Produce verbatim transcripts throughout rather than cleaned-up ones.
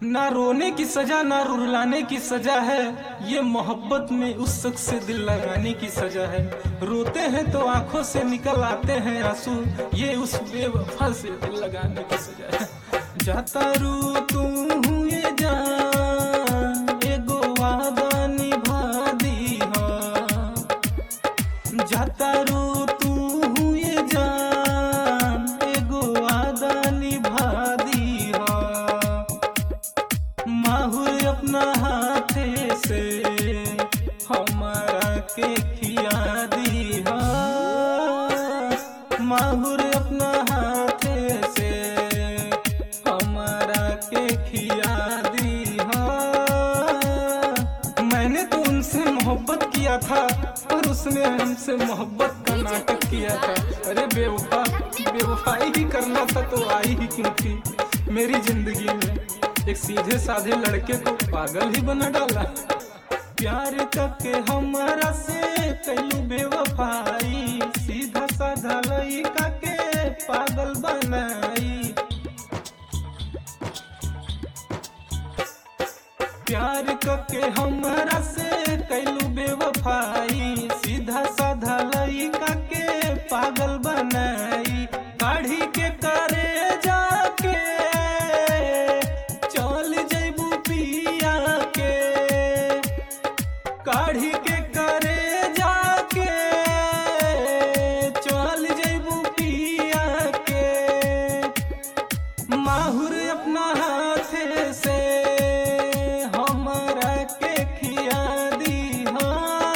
ना रोने की सजा ना रुलाने की सजा है, ये मोहब्बत में उस शख्स से दिल लगाने की सजा है। रोते हैं तो आंखों से निकल आते हैं आंसू, ये उस बेवफा से दिल लगाने की सजा है। जाता रू तू ये जान एगो वादा निभा दी हा, जाता रू तू ये जान एगो वादा निभा दी हा। माहुर अपना हाथे से हमारा के खिया दी हा, माहुर अपना हाथे से हमारा के खिया दी हा। मैंने तो उनसे मोहब्बत किया था पर उसने हमसे मोहब्बत का नाटक किया था। अरे बेवफा, बेवफाई ही करना था तो आई ही क्यों थी मेरी जिंदगी में। एक सीधे साधे लड़के को पागल ही बना डाला। प्यार करके हमारा से कैलू बेवफाई, सीधा साधा लड़का के पागल बनाई। प्यार करके हमारा से कैलू बेवफाई, सीधा साधा लड़का के पागल बनाई। काढ़ी के करे जाके चल जैबू पिया के, काढ़ी के करे जाके चल जैबू पिया के। माहुर अपना हाथे से हमारा के खिया दी हा,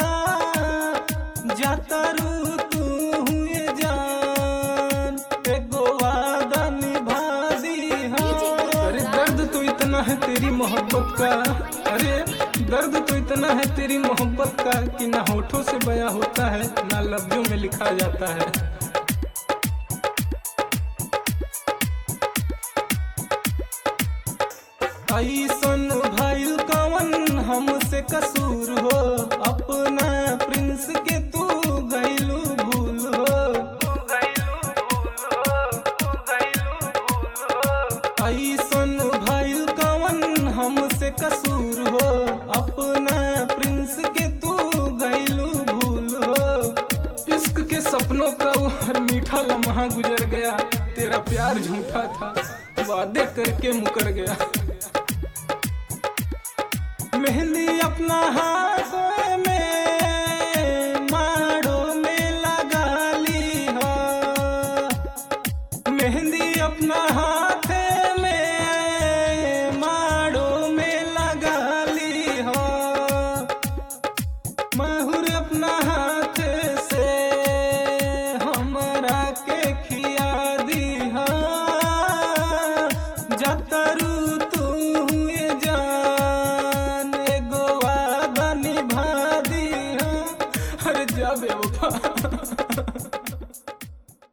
जाता रू तू ये जान एगो वादा निभा दी हा। अरे दर्द तो इतना है तेरी मोहब्बत का, अरे दर्द तो इतना है तेरी मोहब्बत का कि ना होठों से बयां होता है ना लफ्जों में लिखा जाता है। ऐसन भइल कवन हमसे कसूर हो, अपना प्रिंस के तू गइलू भूल हो। ऐसन भइल कवन हमसे कसूर हो, अपना प्रिंस के तू गइलू भूल हो। इश्क के सपनों का वो हर मीठा लम्हा गुजर गया, तेरा प्यार झूठा था वादे करके मुकर गया। मेहंदी अपना हाथों में माड़ो में लगा ली हो, मेहंदी अपना हाथे में माड़ो में लगा ली हो। माहुर अपना